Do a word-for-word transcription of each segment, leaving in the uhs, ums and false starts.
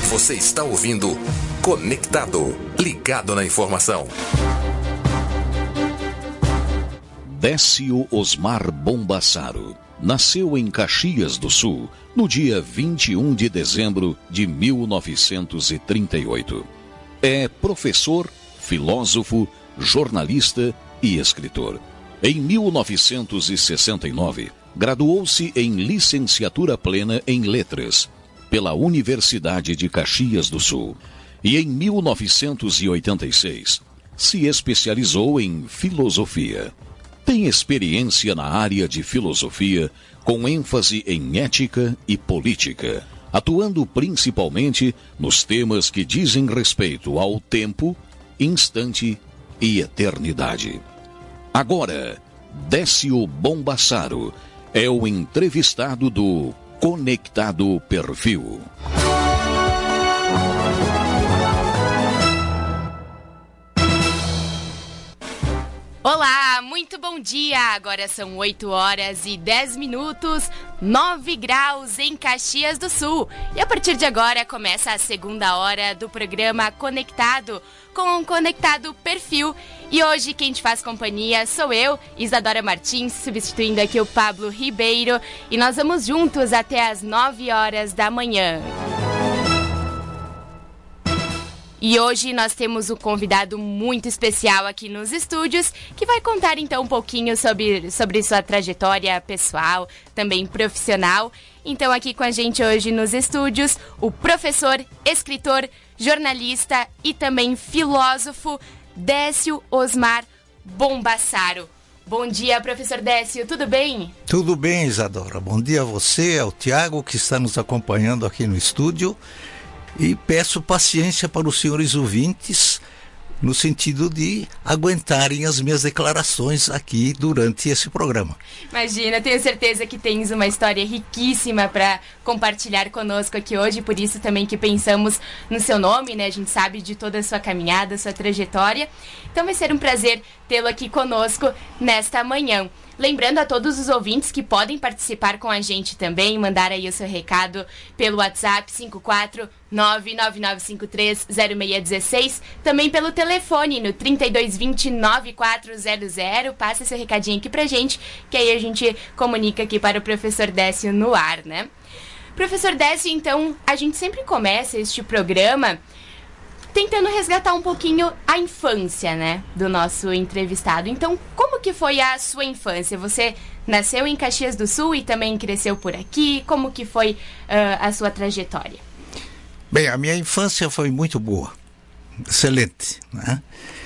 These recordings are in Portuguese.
Você está ouvindo Conectado, ligado na informação. Décio Osmar Bombassaro nasceu em Caxias do Sul no dia vinte e um de dezembro de mil novecentos e trinta e oito. É professor, filósofo, jornalista e escritor. Em mil novecentos e sessenta e nove, graduou-se em licenciatura plena em letras pela Universidade de Caxias do Sul e em mil novecentos e oitenta e seis se especializou em filosofia. Tem experiência na área de filosofia com ênfase em ética e política, atuando principalmente nos temas que dizem respeito ao tempo, instante e eternidade. Agora, Décio Bombassaro é o entrevistado do Conectado Perfil. Olá, muito bom dia! Agora são oito horas e dez minutos, nove graus em Caxias do Sul. E a partir de agora começa a segunda hora do programa Conectado, com o Conectado Perfil. E hoje quem te faz companhia sou eu, Isadora Martins, substituindo aqui o Pablo Ribeiro. E nós vamos juntos até as nove horas da manhã. E hoje nós temos um convidado muito especial aqui nos estúdios, que vai contar então um pouquinho sobre, sobre sua trajetória pessoal, também profissional. Então aqui com a gente hoje nos estúdios, o professor, escritor, jornalista e também filósofo, Décio Osmar Bombassaro. Bom dia, professor Décio, tudo bem? Tudo bem, Isadora. Bom dia a você, ao Tiago, que está nos acompanhando aqui no estúdio. E peço paciência para os senhores ouvintes, no sentido de aguentarem as minhas declarações aqui durante esse programa. Imagina, tenho certeza que tens uma história riquíssima para compartilhar conosco aqui hoje, por isso também que pensamos no seu nome, né? A gente sabe de toda a sua caminhada, sua trajetória. Então vai ser um prazer tê-lo aqui conosco nesta manhã. Lembrando a todos os ouvintes que podem participar com a gente também, mandar aí o seu recado pelo WhatsApp cinco quatro nove nove nove cinco três zero seis um seis, também pelo telefone no trinta e dois vinte, nove quatro zero zero. Passa seu recadinho aqui pra gente, que aí a gente comunica aqui para o professor Décio no ar, né? Professor Décio, então, a gente sempre começa este programa tentando resgatar um pouquinho a infância, né, do nosso entrevistado. Então, como que foi a sua infância? Você nasceu em Caxias do Sul e também cresceu por aqui? Como que foi uh, a sua trajetória? Bem, a minha infância foi muito boa, excelente, né?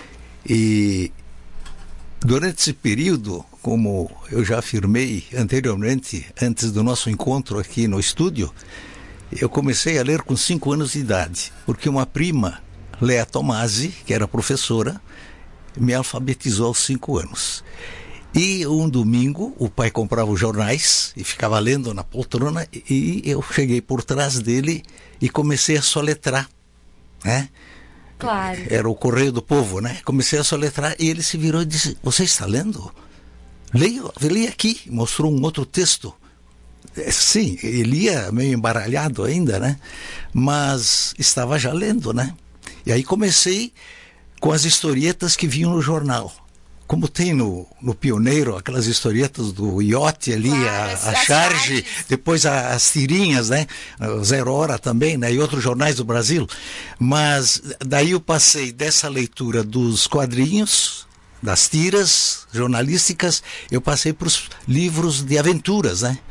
E durante esse período, como eu já afirmei anteriormente, antes do nosso encontro aqui no estúdio, eu comecei a ler com cinco anos de idade, porque uma prima, Lea Tomasi, que era professora, me alfabetizou aos cinco anos. E um domingo, o pai comprava os jornais e ficava lendo na poltrona, e eu cheguei por trás dele e comecei a soletrar, né? Claro. Era o Correio do Povo, né? Comecei a soletrar e ele se virou e disse: "Você está lendo? Leia, leia aqui." Mostrou um outro texto. Sim, ele ia meio embaralhado ainda, né? Mas estava já lendo, né? E aí comecei com as historietas que vinham no jornal. Como tem no, no Pioneiro, aquelas historietas do Iote ali, claro, a, a Charge, depois a, as tirinhas, né? Zero Hora também, né? E outros jornais do Brasil. Mas daí eu passei dessa leitura dos quadrinhos, das tiras jornalísticas, eu passei para os livros de aventuras, né?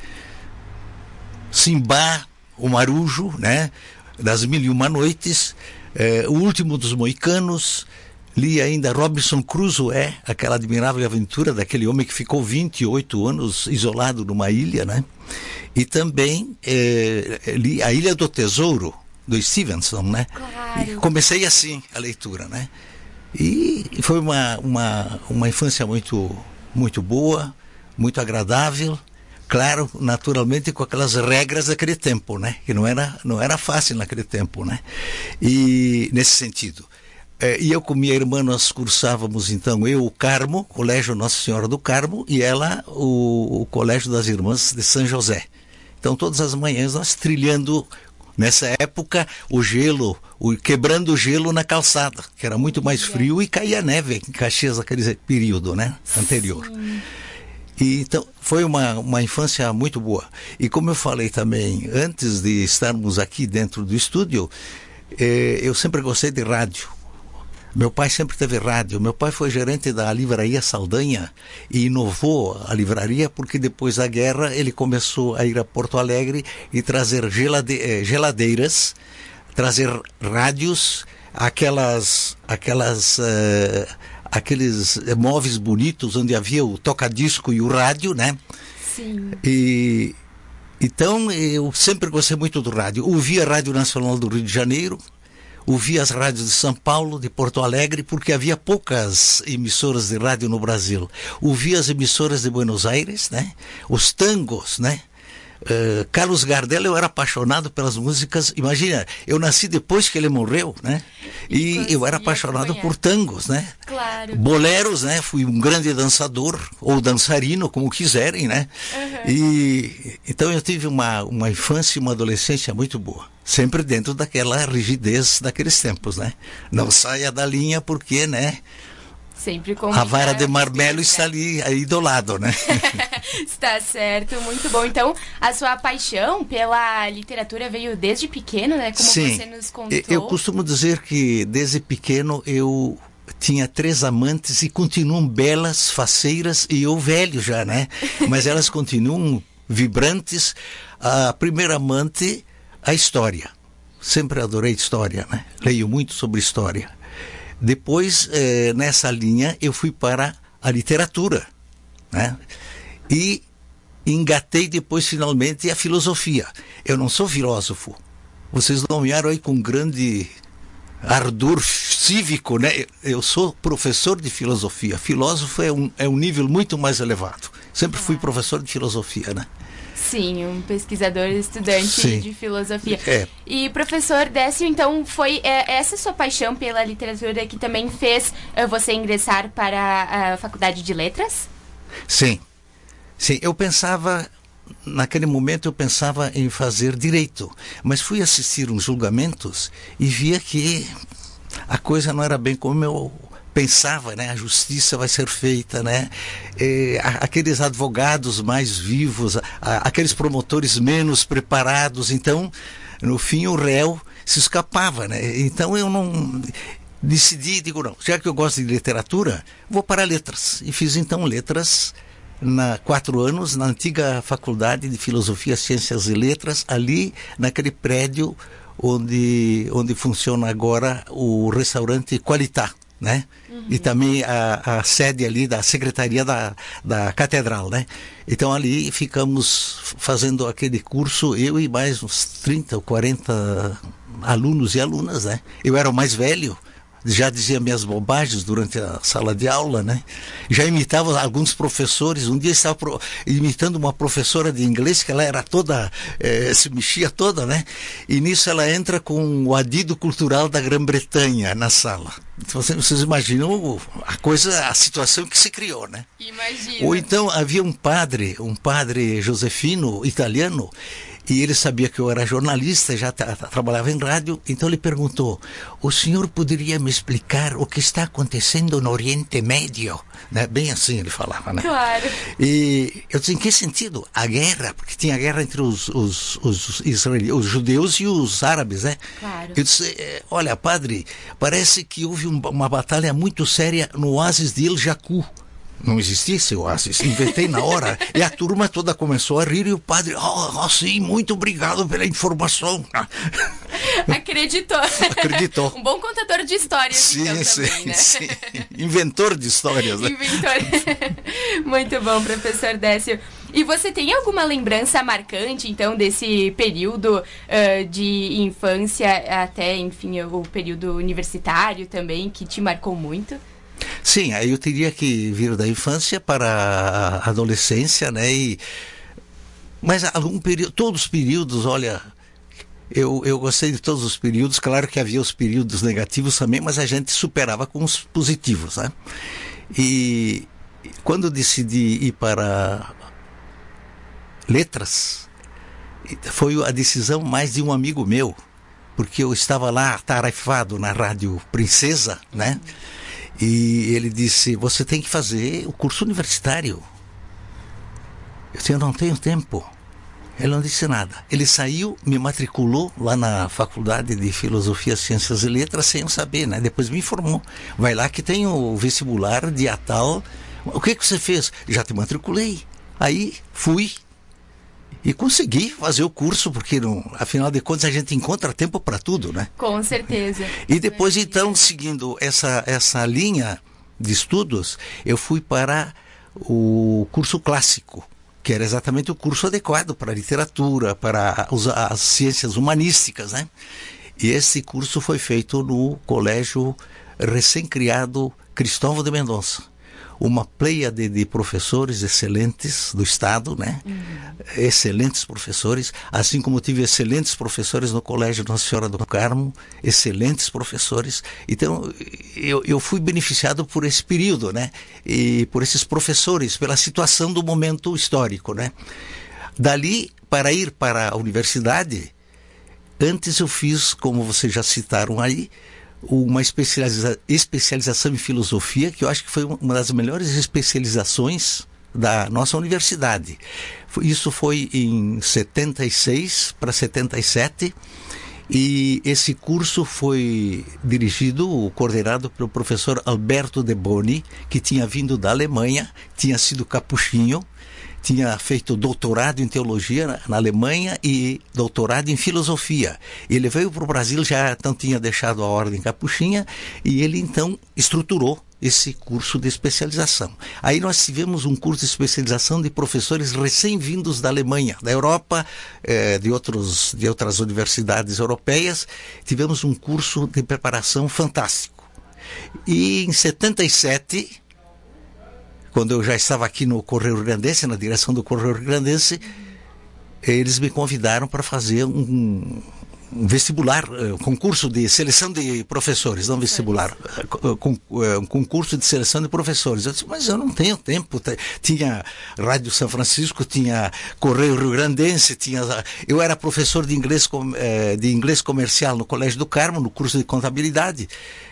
Simbá, o Marujo, né? Das Mil e Uma Noites, eh, O Último dos Moicanos. Li ainda Robinson Crusoe, aquela admirável aventura daquele homem que ficou vinte e oito anos isolado numa ilha, né? E também eh, li A Ilha do Tesouro, do Stevenson, né? Claro. E comecei assim a leitura, né? E foi uma, uma, uma infância muito, muito boa, muito agradável. Claro, naturalmente com aquelas regras daquele tempo, né? Que não era, não era fácil naquele tempo, né? E nesse sentido. É, e eu com minha irmã, nós cursávamos então, eu o Carmo, Colégio Nossa Senhora do Carmo, e ela o, o Colégio das Irmãs de São José. Então todas as manhãs nós trilhando Nessa época, o gelo, o, quebrando o gelo na calçada, que era muito mais frio, e caía neve em Caxias naquele período, né, anterior. Sim. E, então, foi uma, uma infância muito boa. E como eu falei também, antes de estarmos aqui dentro do estúdio, eh, eu sempre gostei de rádio. Meu pai sempre teve rádio. Meu pai foi gerente da Livraria Saldanha e inovou a livraria porque depois da guerra ele começou a ir a Porto Alegre e trazer gelade- eh, geladeiras, trazer rádios, aquelas... aquelas uh, aqueles móveis bonitos onde havia o toca-disco e o rádio, né? Sim. E então eu sempre gostei muito do rádio. Ouvia a Rádio Nacional do Rio de Janeiro, ouvia as rádios de São Paulo, de Porto Alegre, porque havia poucas emissoras de rádio no Brasil. Ouvia as emissoras de Buenos Aires, né? Os tangos, né? Uh, Carlos Gardel, eu era apaixonado pelas músicas. Imagina, eu nasci depois que ele morreu, né? E, e eu era apaixonado por tangos, né? Claro. Boleros, né? Fui um grande dançador, ou dançarino, como quiserem, né? Uhum. E então eu tive uma, uma infância e uma adolescência muito boa. Sempre dentro daquela rigidez daqueles tempos, né? Não saia da linha porque, né? Sempre com a vara de marmelo está ali, aí do lado, né? Está certo, muito bom. Então, a sua paixão pela literatura veio desde pequeno, né? Como Sim, você nos contou. Eu costumo dizer que desde pequeno eu tinha três amantes e continuam belas, faceiras, e eu velho já, né? Mas elas continuam vibrantes. A primeira amante, a história. Sempre adorei história, né? Leio muito sobre história. Depois, eh, nessa linha, eu fui para a literatura, né? E engatei depois, finalmente, a filosofia. Eu não sou filósofo. Vocês nomearam aí com grande ardor cívico, né? Eu sou professor de filosofia. Filósofo é um, é um nível muito mais elevado. Sempre fui professor de filosofia, né? Sim, um pesquisador, estudante Sim. de filosofia. É. E, professor Décio, então, foi é, essa sua paixão pela literatura que também fez é, você ingressar para a Faculdade de Letras? Sim. Sim, eu pensava, naquele momento eu pensava em fazer direito, mas fui assistir uns julgamentos e via que a coisa não era bem como eu pensava, né? A justiça vai ser feita, né? É, aqueles advogados mais vivos, a, aqueles promotores menos preparados, então, no fim, o réu se escapava, né? Então eu não decidi, digo, não, já que eu gosto de literatura, vou para letras. E fiz então letras na quatro anos na antiga Faculdade de Filosofia, Ciências e Letras, ali naquele prédio onde, onde funciona agora o restaurante Qualitá, né? Uhum. E também a, a sede ali da Secretaria da, da Catedral, né? Então ali ficamos fazendo aquele curso, eu e mais uns trinta ou quarenta alunos e alunas, né? Eu era o mais velho, já dizia minhas bobagens durante a sala de aula, né? Já imitava alguns professores. Um dia estava pro, imitando uma professora de inglês, que ela era toda, eh, se mexia toda, né? E nisso ela entra com o adido cultural da Grã-Bretanha na sala. Então, vocês imaginam a coisa, a situação que se criou, né? Imagina. Ou então havia um padre, um padre Josefino, italiano, e ele sabia que eu era jornalista, já tra- trabalhava em rádio, então ele perguntou: o senhor poderia me explicar o que está acontecendo no Oriente Médio? Né? Bem assim ele falava, né? Claro. E eu disse: em que sentido? A guerra, porque tinha guerra entre os, os, os, israeli- os judeus e os árabes, né? Claro. Eu disse: olha, padre, parece que houve um, uma batalha muito séria no oásis de El Jacú. Não existia esse oásis, inventei na hora. E a turma toda começou a rir e o padre: oh, oh sim, muito obrigado pela informação. Acreditou. Acreditou. Um bom contador de histórias, Sim, então, sim, também, né? sim. Inventor de histórias, né? Inventor. Muito bom, professor Décio. E você tem alguma lembrança marcante, então, desse período uh, de infância até, enfim, o período universitário também, que te marcou muito? Sim, aí eu teria que vir da infância para a adolescência, né? E, mas algum período, todos os períodos, olha, eu, eu gostei de todos os períodos. Claro que havia os períodos negativos também, mas a gente superava com os positivos, né? E quando decidi ir para letras, foi a decisão mais de um amigo meu, porque eu estava lá atarefado na Rádio Princesa, né? E ele disse, você tem que fazer o curso universitário. Eu disse, eu não tenho tempo. Ele não disse nada. Ele saiu, me matriculou lá na Faculdade de Filosofia, Ciências e Letras sem eu saber, né? Depois me informou. Vai lá que tem o vestibular dia tal. O que que você fez? Já te matriculei. Aí fui e consegui fazer o curso, porque não, afinal de contas a gente encontra tempo para tudo, né? Com certeza. E depois então, seguindo essa, essa linha de estudos, eu fui para o curso clássico, que era exatamente o curso adequado para a literatura, para as, as ciências humanísticas, né? E esse curso foi feito no colégio recém-criado Cristóvão de Mendonça. Uma pleiade de professores excelentes do Estado, né? Uhum. Excelentes professores, assim como tive excelentes professores no Colégio Nossa Senhora do Carmo, excelentes professores. Então, eu, eu fui beneficiado por esse período, né? E por esses professores, pela situação do momento histórico, né? Dali, para ir para a universidade, antes eu fiz, como vocês já citaram aí, uma especializa- especialização em filosofia, que eu acho que foi uma das melhores especializações da nossa universidade. Isso foi em setenta e seis para setenta e sete, e esse curso foi dirigido, coordenado pelo professor Alberto de Boni, que tinha vindo da Alemanha, tinha sido capuchinho, tinha feito doutorado em teologia na, na Alemanha e doutorado em filosofia. Ele veio para o Brasil, já não tinha deixado a ordem capuchinha, e ele então estruturou esse curso de especialização. Aí nós tivemos um curso de especialização de professores recém-vindos da Alemanha, da Europa, eh, de, outros, de outras universidades europeias. Tivemos um curso de preparação fantástico. E em setenta e sete... quando eu já estava aqui no Correio Rio-Grandense, na direção do Correio Rio-Grandense, eles me convidaram para fazer um, um vestibular, um concurso de seleção de professores, não vestibular, um concurso de seleção de professores. Eu disse, mas eu não tenho tempo. Tinha Rádio São Francisco, tinha Correio Rio-Grandense, tinha... eu era professor de inglês, de inglês comercial no Colégio do Carmo, no curso de contabilidade.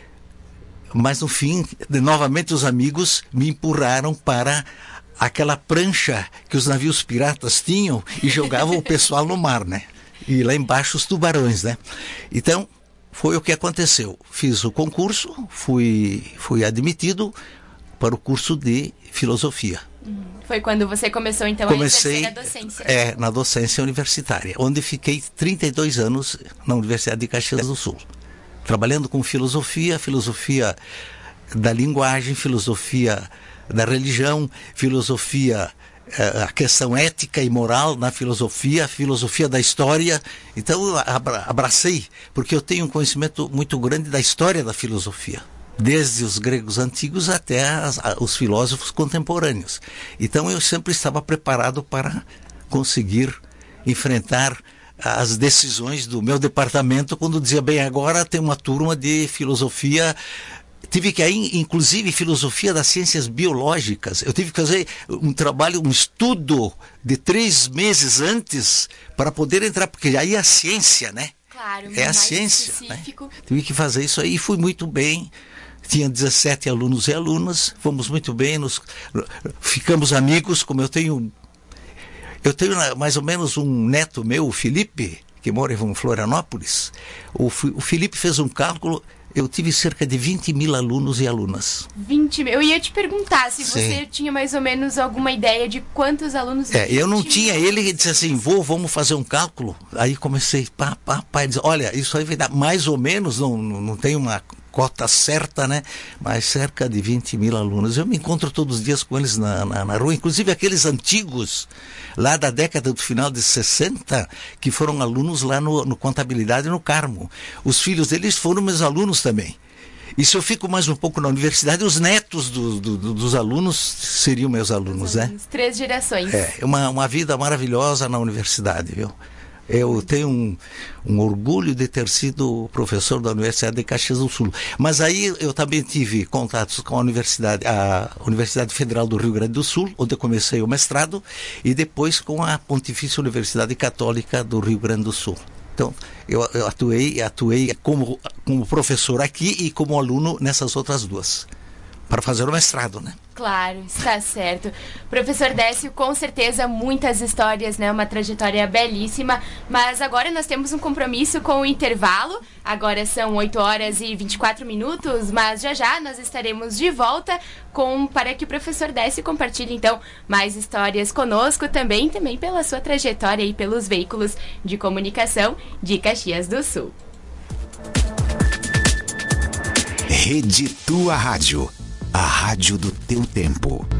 Mas no fim, novamente os amigos me empurraram para aquela prancha que os navios piratas tinham e jogavam o pessoal no mar, né? E lá embaixo os tubarões, né? Então, foi o que aconteceu. Fiz o concurso, fui, fui admitido para o curso de filosofia. Foi quando você começou, então, Comecei, a exercer a docência? É, na docência universitária, onde fiquei trinta e dois anos na Universidade de Caxias do Sul. Trabalhando com filosofia, filosofia da linguagem, filosofia da religião, filosofia, a questão ética e moral na filosofia, filosofia da história. Então eu abracei, porque eu tenho um conhecimento muito grande da história da filosofia, desde os gregos antigos até as, os filósofos contemporâneos. Então eu sempre estava preparado para conseguir enfrentar as decisões do meu departamento, quando dizia, bem, agora tem uma turma de filosofia. Tive que ir, inclusive, filosofia das ciências biológicas. Eu tive que fazer um trabalho, um estudo de três meses antes para poder entrar, porque aí é a ciência, né? Claro, é a ciência, né? Tive que fazer isso aí e fui muito bem. Tinha dezessete alunos e alunas, fomos muito bem, nos, ficamos amigos, como eu tenho... Eu tenho mais ou menos um neto meu, o Felipe, que mora em Florianópolis. O, o Felipe fez um cálculo, eu tive cerca de vinte mil alunos e alunas. vinte mil? Eu ia te perguntar se Sim. você tinha mais ou menos alguma ideia de quantos alunos... É, eu não tinha, ele disse assim, vô, vamos fazer um cálculo. Aí comecei, pá, pá, pá, ele disse, olha, isso aí vai dar mais ou menos, não, não, não tem uma cota certa, né? Mas cerca de vinte mil alunos. Eu me encontro todos os dias com eles na, na, na rua, inclusive aqueles antigos, lá da década do final de sessenta, que foram alunos lá no, no Contabilidade no Carmo. Os filhos deles foram meus alunos também. E se eu fico mais um pouco na universidade, os netos do, do, do, dos alunos seriam meus alunos, né? Três gerações. É, uma, uma vida maravilhosa na universidade, viu? Eu tenho um, um orgulho de ter sido professor da Universidade de Caxias do Sul. Mas aí eu também tive contatos com a Universidade, a Universidade Federal do Rio Grande do Sul, onde eu comecei o mestrado, e depois com a Pontifícia Universidade Católica do Rio Grande do Sul. Então, eu, eu atuei, atuei como, como professor aqui e como aluno nessas outras duas, para fazer o mestrado, né? Claro, está certo. Professor Décio, com certeza muitas histórias, né? Uma trajetória belíssima, mas agora nós temos um compromisso com o intervalo. Agora são oito horas e vinte e quatro minutos, mas já já nós estaremos de volta com, para que o professor Décio compartilhe então mais histórias conosco também, também pela sua trajetória e pelos veículos de comunicação de Caxias do Sul. Rede Tua Rádio, a rádio do teu tempo.